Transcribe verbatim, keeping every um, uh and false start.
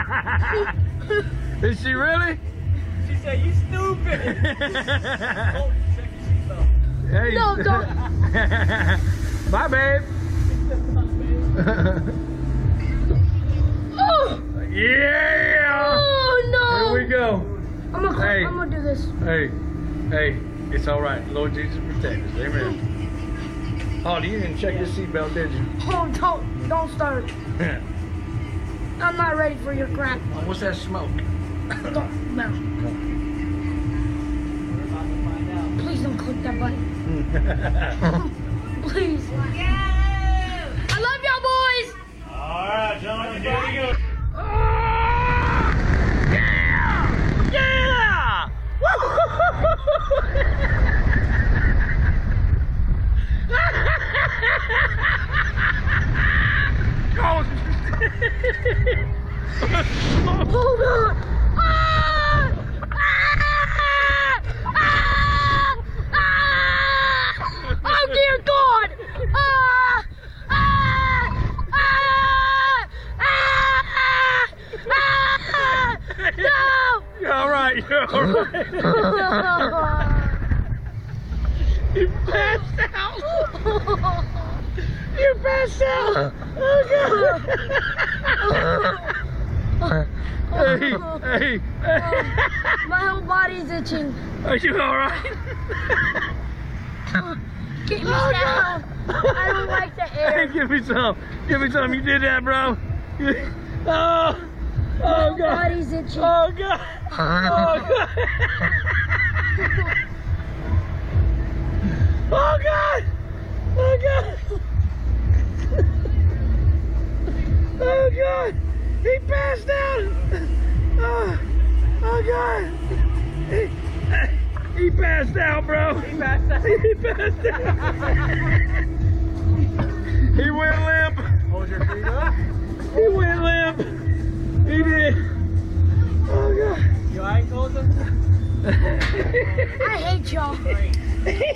Is she really? She said, you stupid. Oh, check your seatbelt. Hey. No, don't. Bye, babe. Oh, Yeah. oh no. Here we go. I'm gonna, Hey. I'm gonna do this. Hey, hey, it's all right. Lord Jesus protect us. Amen. Oh, you didn't check your seatbelt, did you? Oh, don't, don't start. I'm not ready for your crap. What's that smoke? Don't, no. We're about to find out. Please don't click that button. Please. I love y'all, boys. All right, gentlemen, here we go. Oh, yeah! Yeah! Oh God! Ah! Ah! Ah! Ah! Oh dear God! Ah! Ah! Ah! Ah! Ah! No! You're all right. You're all right. You passed out. You passed out. Oh God. Hey, hey, hey. My whole body's itching. Are you all right? Get me down. I don't like the Hey, air. give me some. Give me some. You did that, bro. You- Oh, My oh whole God. body's itching. Oh God. Oh God. Oh God. Oh God. Oh God. He passed out. Oh, oh God. He, he passed out, bro. He passed out. He passed out. He went limp. Hold your feet up. He went limp. He did. Oh God. Your eye closing? I hate y'all. Great.